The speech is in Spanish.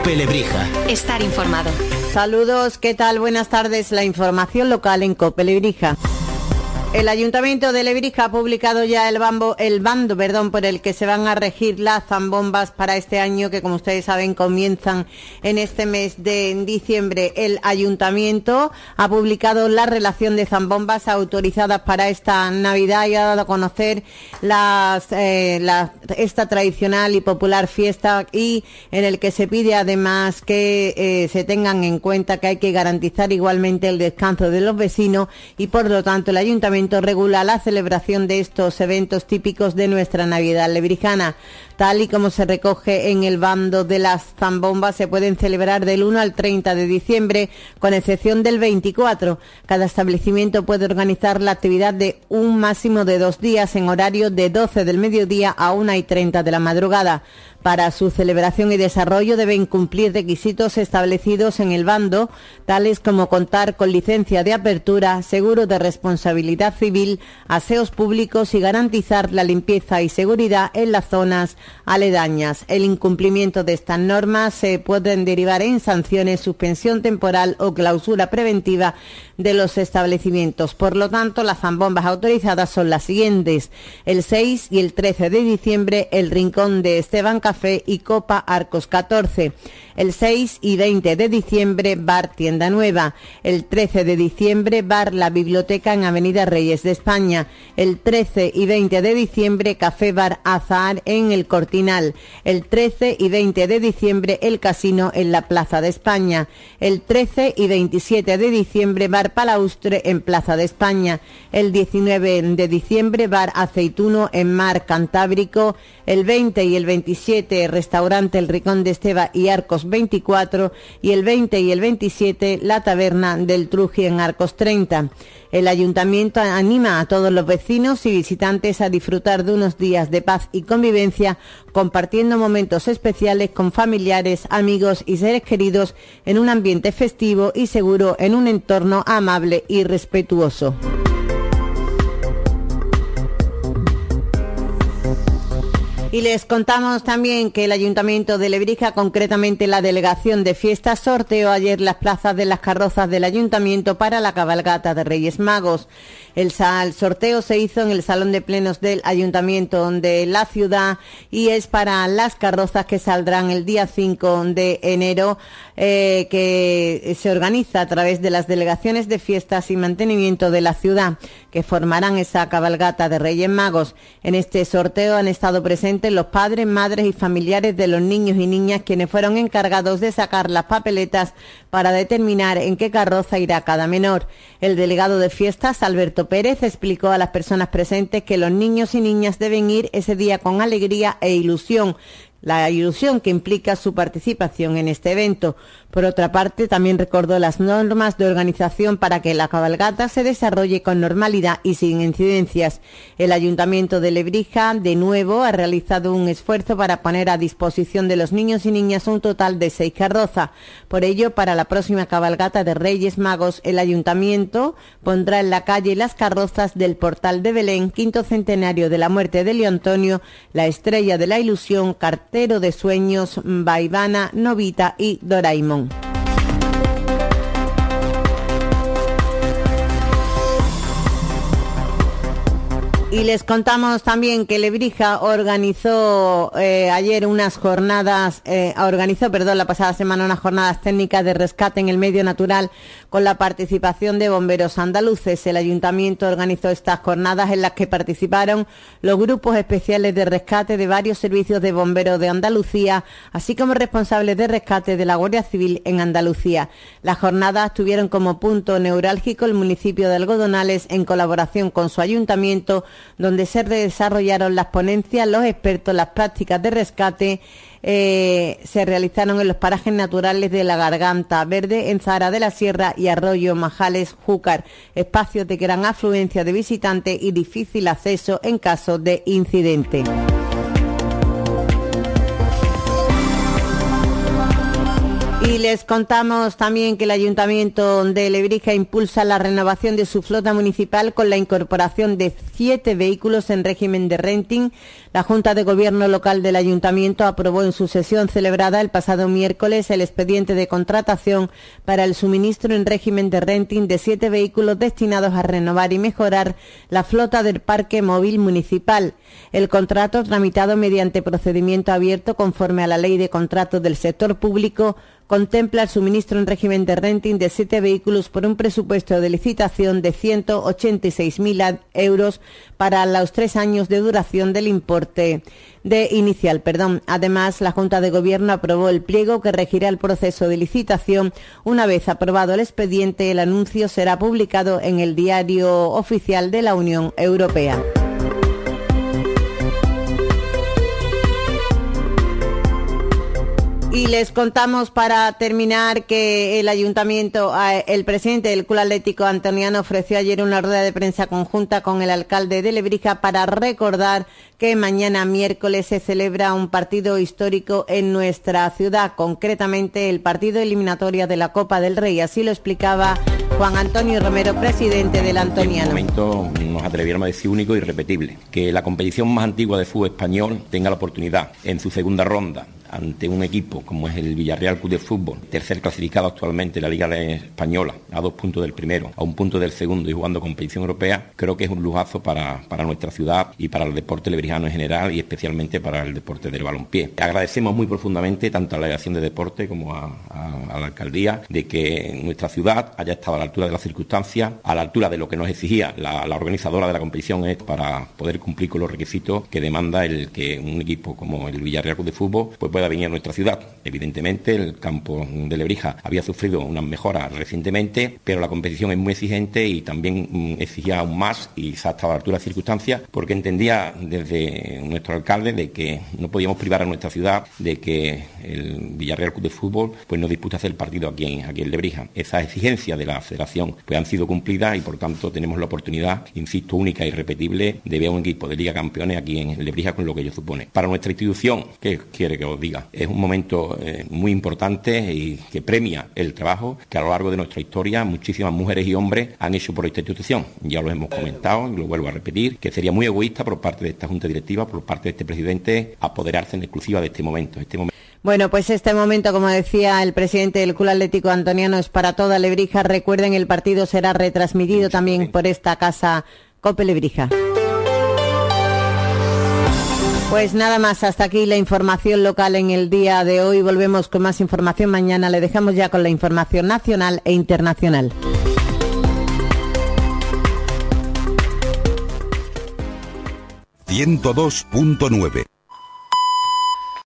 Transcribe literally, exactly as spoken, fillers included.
COPE Lebrija. Estar informado. Saludos, ¿qué tal? Buenas tardes. La información local en COPE Lebrija. El Ayuntamiento de Lebrija ha publicado ya el, bambo, el bando perdón, por el que se van a regir las zambombas para este año, que como ustedes saben comienzan en este mes de diciembre. El Ayuntamiento ha publicado la relación de zambombas autorizadas para esta Navidad y ha dado a conocer las, eh, la, esta tradicional y popular fiesta, y en el que se pide además que eh, se tengan en cuenta que hay que garantizar igualmente el descanso de los vecinos, y por lo tanto el Ayuntamiento regula la celebración de estos eventos típicos de nuestra Navidad lebrijana. Tal y como se recoge en el bando de las zambombas, se pueden celebrar del uno al treinta de diciembre, con excepción del veinticuatro. Cada establecimiento puede organizar la actividad de un máximo de dos días en horario de doce del mediodía a una y treinta de la madrugada. Para su celebración y desarrollo deben cumplir requisitos establecidos en el bando, tales como contar con licencia de apertura, seguro de responsabilidad civil, aseos públicos y garantizar la limpieza y seguridad en las zonas aledañas. El incumplimiento de estas normas se pueden derivar en sanciones, suspensión temporal o clausura preventiva de los establecimientos. Por lo tanto, las zambombas autorizadas son las siguientes: el seis y el trece de diciembre, el Rincón de Esteban Café y Copa Arcos catorce. El seis y veinte de diciembre, Bar Tienda Nueva. El trece de diciembre, Bar La Biblioteca en Avenida Reyes de España. El trece y veinte de diciembre, Café Bar Azahar en el Cortinal. El trece y veinte de diciembre, El Casino en la Plaza de España. El trece y veintisiete de diciembre, Bar Palaustre en Plaza de España. El diecinueve de diciembre, Bar Aceituno en Mar Cantábrico. El veinte y el veintisiete, Restaurante El Rincón de Esteba y Arcos veinticuatro, y el veinte y el veintisiete, la Taberna del Truji en Arcos treinta. El Ayuntamiento anima a todos los vecinos y visitantes a disfrutar de unos días de paz y convivencia, compartiendo momentos especiales con familiares, amigos y seres queridos en un ambiente festivo y seguro, en un entorno amable y respetuoso. Y les contamos también que el Ayuntamiento de Lebrija, concretamente la Delegación de Fiestas, sorteó ayer las plazas de las carrozas del Ayuntamiento para la cabalgata de Reyes Magos. El, el sorteo se hizo en el Salón de Plenos del Ayuntamiento de la ciudad y es para las carrozas que saldrán el día cinco de enero, eh, que se organiza a través de las Delegaciones de Fiestas y Mantenimiento de la ciudad, que formarán esa cabalgata de Reyes Magos. En este sorteo han estado presentes los padres, madres y familiares de los niños y niñas, quienes fueron encargados de sacar las papeletas para determinar en qué carroza irá cada menor. El delegado de fiestas, Alberto Pérez, explicó a las personas presentes que los niños y niñas deben ir ese día con alegría e ilusión, la ilusión que implica su participación en este evento. Por otra parte, también recordó las normas de organización para que la cabalgata se desarrolle con normalidad y sin incidencias. El Ayuntamiento de Lebrija, de nuevo, ha realizado un esfuerzo para poner a disposición de los niños y niñas un total de seis carrozas. Por ello, para la próxima cabalgata de Reyes Magos, el Ayuntamiento pondrá en la calle las carrozas del Portal de Belén, quinto centenario de la muerte de Leo Antonio, la Estrella de la Ilusión, Cartero de Sueños, Baivana, Novita y Doraemon. Y les contamos también que Lebrija organizó eh, ayer unas jornadas, eh, organizó, perdón, la pasada semana unas jornadas técnicas de rescate en el medio natural con la participación de bomberos andaluces. El Ayuntamiento organizó estas jornadas en las que participaron los grupos especiales de rescate de varios servicios de bomberos de Andalucía, así como responsables de rescate de la Guardia Civil en Andalucía. Las jornadas tuvieron como punto neurálgico el municipio de Algodonales, en colaboración con su ayuntamiento, donde se desarrollaron las ponencias, los expertos, las prácticas de rescate eh, se realizaron en los parajes naturales de la Garganta Verde, en Zahara de la Sierra y Arroyo Majales, Júcar, espacios de gran afluencia de visitantes y difícil acceso en caso de incidente. Y les contamos también que el Ayuntamiento de Lebrija impulsa la renovación de su flota municipal con la incorporación de siete vehículos en régimen de renting. La Junta de Gobierno local del Ayuntamiento aprobó en su sesión celebrada el pasado miércoles el expediente de contratación para el suministro en régimen de renting de siete vehículos destinados a renovar y mejorar la flota del parque móvil municipal. El contrato, tramitado mediante procedimiento abierto conforme a la Ley de Contratos del Sector Público, contempla el suministro en régimen de renting de siete vehículos por un presupuesto de licitación de ciento ochenta y seis mil euros para los tres años de duración del importe de inicial. Perdón. Además, la Junta de Gobierno aprobó el pliego que regirá el proceso de licitación. Una vez aprobado el expediente, el anuncio será publicado en el Diario Oficial de la Unión Europea. Y les contamos para terminar que el ayuntamiento, el presidente del Club Atlético Antoniano ofreció ayer una rueda de prensa conjunta con el alcalde de Lebrija para recordar que mañana miércoles se celebra un partido histórico en nuestra ciudad, concretamente el partido eliminatoria de la Copa del Rey. Así lo explicaba Juan Antonio Romero, presidente del Antoniano. En un momento nos atreviéramos a decir único y irrepetible, que la competición más antigua de fútbol español tenga la oportunidad en su segunda ronda ante un equipo como es el Villarreal Club de Fútbol, tercer clasificado actualmente en la Liga Española, a dos puntos del primero, a un punto del segundo y jugando competición europea, creo que es un lujazo para, para nuestra ciudad y para el deporte lebrijano en general y especialmente para el deporte del balompié. Agradecemos muy profundamente tanto a la Delegación de Deporte como a, a, a la Alcaldía de que nuestra ciudad haya estado a la altura de las circunstancias, a la altura de lo que nos exigía la, la organizadora de la competición es para poder cumplir con los requisitos que demanda el que un equipo como el Villarreal Club de Fútbol pues pueda venir a nuestra ciudad. Evidentemente el campo de Lebrija había sufrido unas mejoras recientemente, pero la competición es muy exigente y también mm, exigía aún más y se ha estado a la altura de las circunstancias porque entendía desde nuestro alcalde de que no podíamos privar a nuestra ciudad de que el Villarreal Club de Fútbol pues no disputase el partido aquí en, aquí en Lebrija. Esas exigencias de la federación pues han sido cumplidas y por tanto tenemos la oportunidad, insisto, única e irrepetible de ver a un equipo de Liga Campeones aquí en Lebrija con lo que ello supone. Para nuestra institución, ¿qué quiere que os diga? Es un momento eh, muy importante y que premia el trabajo que a lo largo de nuestra historia muchísimas mujeres y hombres han hecho por esta institución. Ya lo hemos comentado y lo vuelvo a repetir, que sería muy egoísta por parte de esta Junta Directiva, por parte de este presidente, apoderarse en exclusiva de este momento. Este momento Bueno, pues este momento, como decía el presidente del Club Atlético Antoniano, es para toda Lebrija. Recuerden, el partido será retransmitido también por esta casa Cope Lebrija. Pues nada más, hasta aquí la información local en el día de hoy. Volvemos con más información mañana. Le dejamos ya con la información nacional e internacional. ciento dos punto nueve